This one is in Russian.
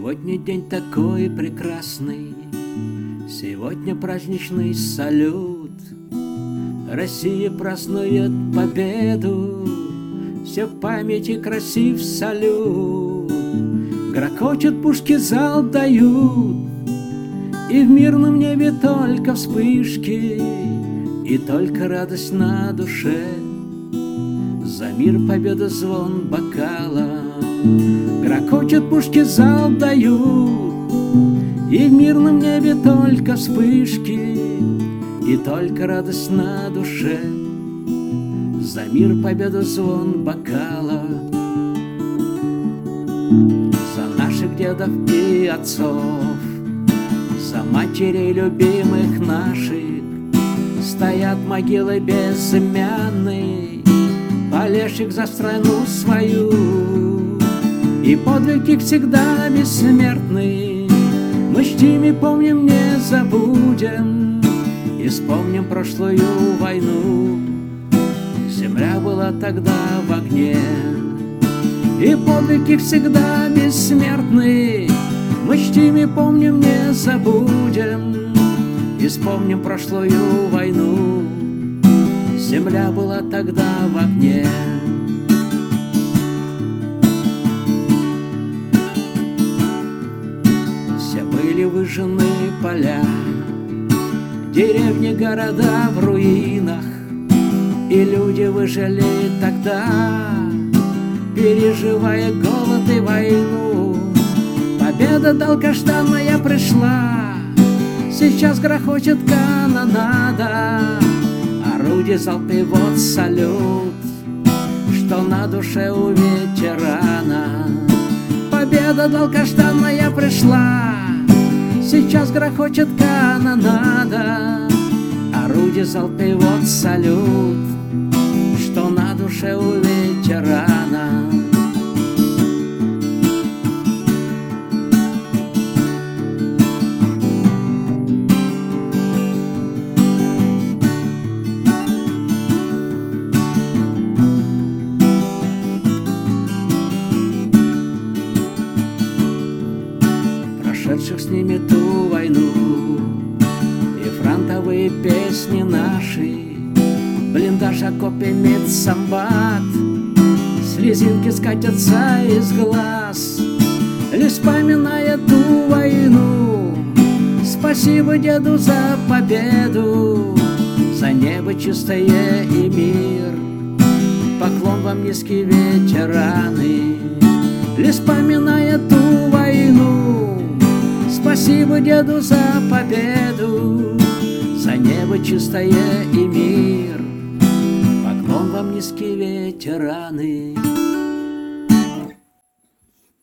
Сегодня день такой прекрасный, сегодня праздничный салют. Россия празднует победу, все в памяти красив салют. Грохочут пушки, зал дают, и в мирном небе только вспышки, и только радость на душе. За мир победы звон бокала. Грохочут пушки, зал дают, и в мирном небе только вспышки, и только радость на душе. За мир победы звон бокала. За наших дедов и отцов, за матерей любимых наших, стоят могилы безымянные, болевших за страну свою. И подвиг их всегда бессмертный. Мы чтим и помним, не забудем, и вспомним прошлую войну. Земля была тогда в огне, и подвиг их всегда бессмертный. Мы чтим и помним, не забудем, и вспомним прошлую войну. Земля была тогда в огне. Все были выжжены поля, деревни, города в руинах, и люди выжили тогда, переживая голод и войну. Победа долгожданная пришла, сейчас грохочет канонада, орудие, залпы, вот салют, что на душе у ветерана. Победа долгожданная пришла, сейчас грохочет канонада, орудие, залпы, вот салют, что на душе у ветерана. Прошедших с ними ту войну, и фронтовые песни наши, блиндаж, окопе, медсамбат, слезинки скатятся из глаз, лишь вспоминая ту войну. Спасибо деду за победу, за небо чистое и мир. Поклон вам, низкие ветераны, лишь вспоминая ту войну. Спасибо деду за победу, за небо чистое и мир. Поклон вам, низкие ветераны.